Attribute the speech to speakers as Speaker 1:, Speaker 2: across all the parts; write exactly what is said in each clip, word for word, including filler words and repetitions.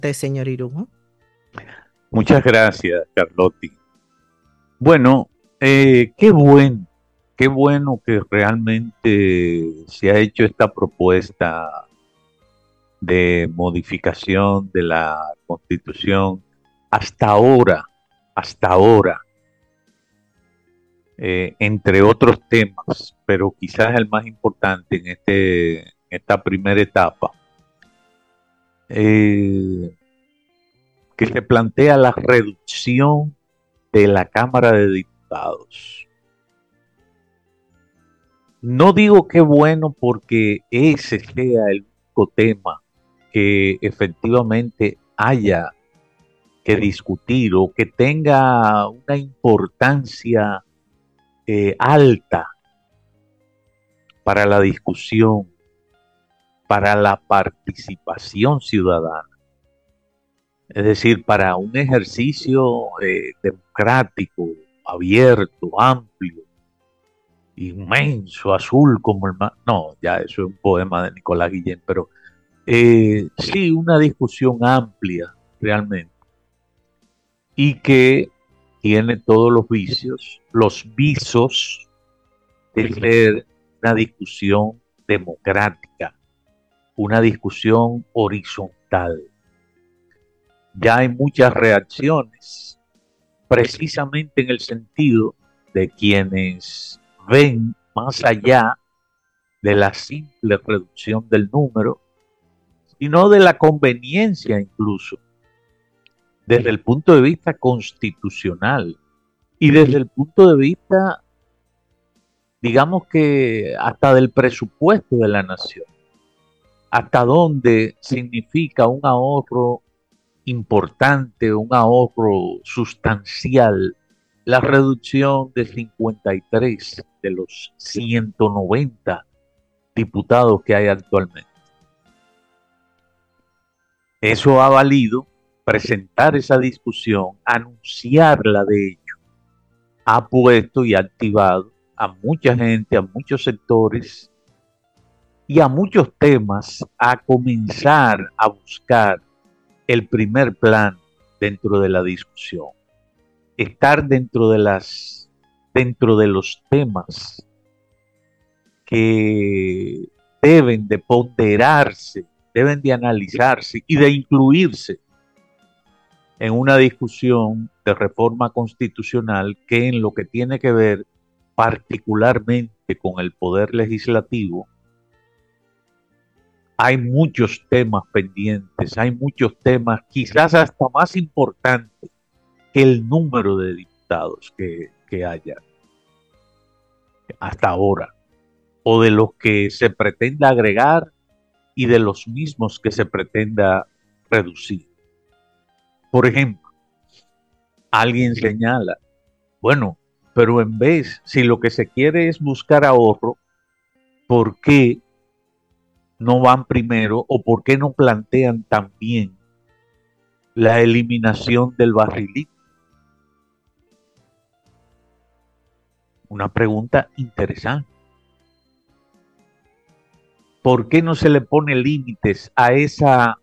Speaker 1: De señor Irujo.
Speaker 2: Muchas gracias, Carlotti. Bueno, eh, qué bueno, qué bueno que realmente se ha hecho esta propuesta de modificación de la Constitución. Hasta ahora, hasta ahora, eh, entre otros temas, pero quizás el más importante en este, en esta primera etapa, eh, que se plantea la reducción de la Cámara de Diputados. No digo que bueno porque ese sea el único tema que efectivamente haya que discutir o que tenga una importancia eh, alta para la discusión, para la participación ciudadana. Es decir, para un ejercicio eh, democrático, abierto, amplio, inmenso, azul como el mar. No, ya eso es un poema de Nicolás Guillén, pero eh, sí, una discusión amplia realmente y que tiene todos los vicios, los visos de ser una discusión democrática, una discusión horizontal. Ya hay muchas reacciones, precisamente en el sentido de quienes ven más allá de la simple reducción del número, sino de la conveniencia incluso, desde el punto de vista constitucional y desde el punto de vista, digamos que hasta del presupuesto de la nación, hasta dónde significa un ahorro importante, un ahorro sustancial, la reducción de cincuenta y tres de los ciento noventa diputados que hay actualmente. Eso ha valido presentar esa discusión, anunciarla de hecho, ha puesto y ha activado a mucha gente, a muchos sectores y a muchos temas a comenzar a buscar el primer plan dentro de la discusión, estar dentro de las dentro de los temas que deben de ponderarse, deben de analizarse y de incluirse en una discusión de reforma constitucional que en lo que tiene que ver particularmente con el poder legislativo, hay muchos temas pendientes, hay muchos temas quizás hasta más importantes que el número de diputados que, que haya hasta ahora, o de los que se pretenda agregar y de los mismos que se pretenda reducir. Por ejemplo, alguien señala, bueno, pero en vez, si lo que se quiere es buscar ahorro, ¿por qué no van primero o por qué no plantean también la eliminación del barrilito? Una pregunta interesante. ¿Por qué no se le pone límites a esa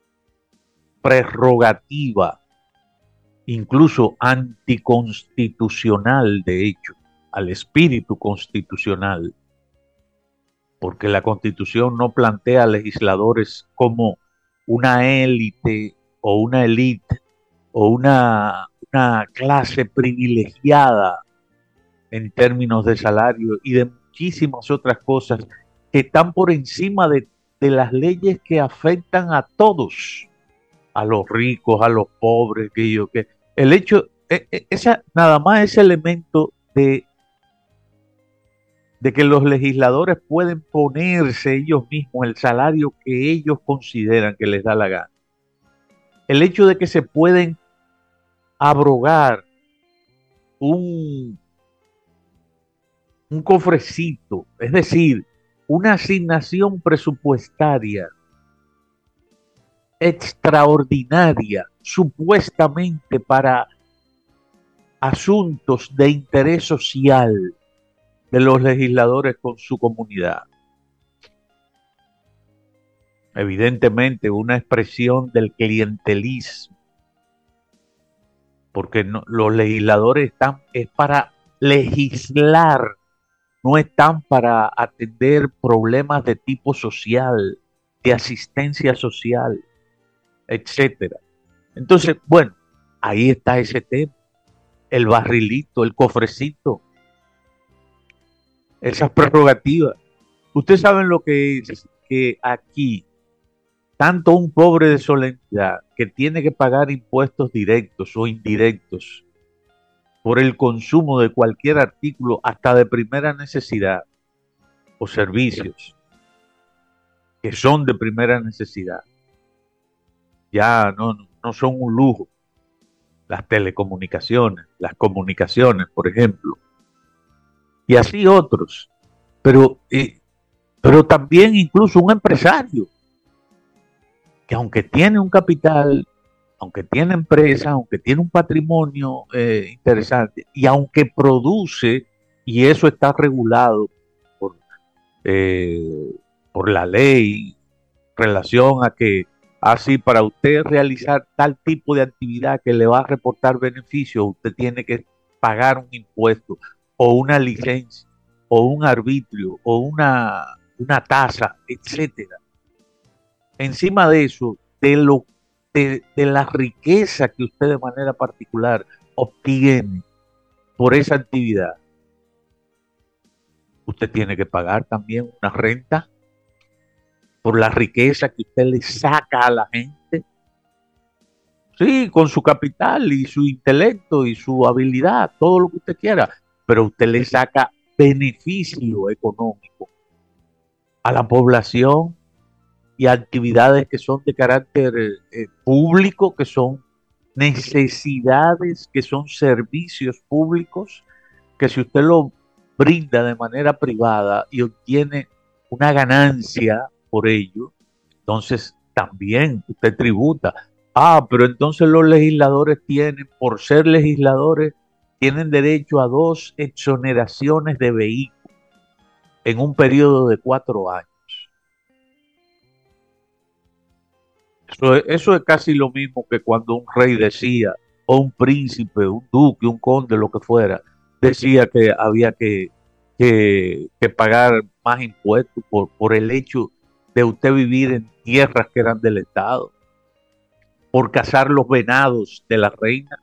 Speaker 2: prerrogativa, incluso anticonstitucional de hecho, al espíritu constitucional? Porque la Constitución no plantea legisladores como una élite o una élite o una, una clase privilegiada en términos de salario y de muchísimas otras cosas que están por encima de, de las leyes que afectan a todos, a los ricos, a los pobres, que yo, que el hecho, esa, nada más ese elemento de, de que los legisladores pueden ponerse ellos mismos el salario que ellos consideran que les da la gana. El hecho de que se pueden abrogar un, un cofrecito, es decir, una asignación presupuestaria extraordinaria, supuestamente para asuntos de interés social de los legisladores con su comunidad. evidentemente una expresión del clientelismo, porque no, los legisladores están es para legislar, no están para atender problemas de tipo social, de asistencia social, etcétera. Entonces, bueno, ahí está ese tema, el barrilito, el cofrecito, esas prerrogativas. Ustedes saben lo que es que aquí, tanto un pobre de solemnidad que tiene que pagar impuestos directos o indirectos por el consumo de cualquier artículo, hasta de primera necesidad, o servicios que son de primera necesidad, ya no, no son un lujo. Las telecomunicaciones, las comunicaciones, por ejemplo, y así otros. Pero, eh, pero también incluso un empresario que aunque tiene un capital, aunque tiene empresa, aunque tiene un patrimonio eh, interesante, y aunque produce, y eso está regulado por, eh, por la ley, en relación a que así para usted realizar tal tipo de actividad que le va a reportar beneficios, usted tiene que pagar un impuesto o una licencia o un arbitrio o una, una tasa, etcétera. Encima de eso, de, lo, de, de la riqueza que usted de manera particular obtiene por esa actividad, usted tiene que pagar también una renta por la riqueza que usted le saca a la gente. Sí, con su capital y su intelecto y su habilidad, todo lo que usted quiera, pero usted le saca beneficio económico a la población y a actividades que son de carácter eh, público, que son necesidades, que son servicios públicos, que si usted lo brinda de manera privada y obtiene una ganancia por ello, entonces también usted tributa. Ah, pero entonces los legisladores tienen, por ser legisladores, tienen derecho a dos exoneraciones de vehículos en un periodo de cuatro años. Eso, eso es casi lo mismo que cuando un rey decía, o un príncipe, un duque, un conde, lo que fuera, decía que había que, que, que pagar más impuestos por, por el hecho de usted vivir en tierras que eran del Estado, por cazar los venados de la reina,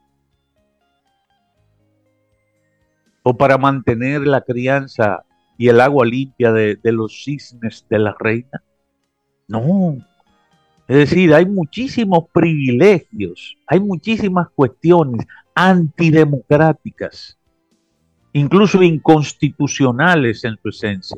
Speaker 2: o para mantener la crianza y el agua limpia de, de los cisnes de la reina. No, es decir, hay muchísimos privilegios, hay muchísimas cuestiones antidemocráticas, incluso inconstitucionales en su esencia.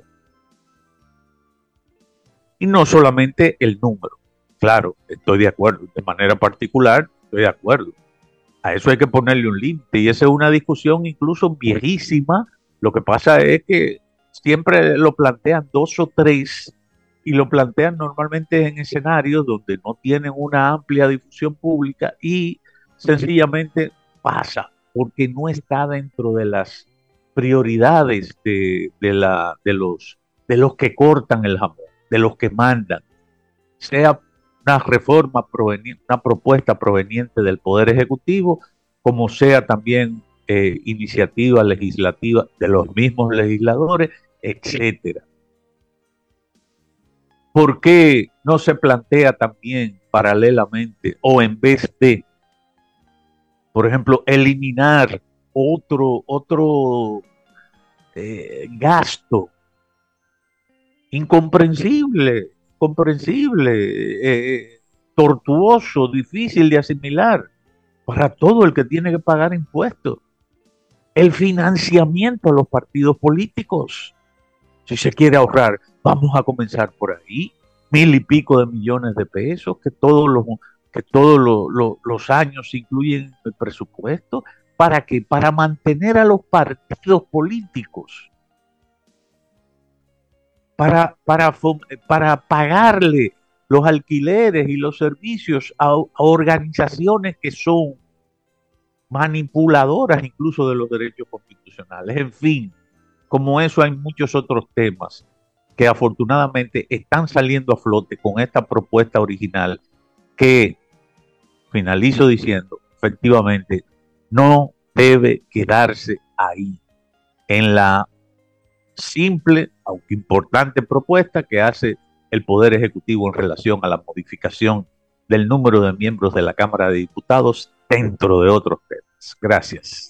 Speaker 2: Y no solamente el número. Claro, estoy de acuerdo, de manera particular, estoy de acuerdo. A eso hay que ponerle un límite y esa es una discusión incluso viejísima. Lo que pasa es que siempre lo plantean dos o tres y lo plantean normalmente en escenarios donde no tienen una amplia difusión pública y sencillamente pasa porque no está dentro de las prioridades de, de, la, de, los, de los que cortan el jamón, de los que mandan, sea una reforma proveniente, una propuesta proveniente del Poder Ejecutivo, como sea también eh, iniciativa legislativa de los mismos legisladores, etcétera. ¿Por qué no se plantea también paralelamente o en vez de, por ejemplo, eliminar otro, otro eh, gasto incomprensible, comprensible, eh, tortuoso, difícil de asimilar para todo el que tiene que pagar impuestos? El financiamiento a los partidos políticos. Si se quiere ahorrar, vamos a comenzar por ahí. Mil y pico de millones de pesos que todos los, que todos los, los, los años se incluyen en el presupuesto. ¿Para qué? Para mantener a los partidos políticos. Para, para, para pagarle los alquileres y los servicios a, a organizaciones que son manipuladoras incluso de los derechos constitucionales. En fin, como eso hay muchos otros temas que afortunadamente están saliendo a flote con esta propuesta original que, finalizo diciendo, efectivamente, no debe quedarse ahí en la simple, aunque importante propuesta que hace el Poder Ejecutivo en relación a la modificación del número de miembros de la Cámara de Diputados dentro de otros temas. Gracias.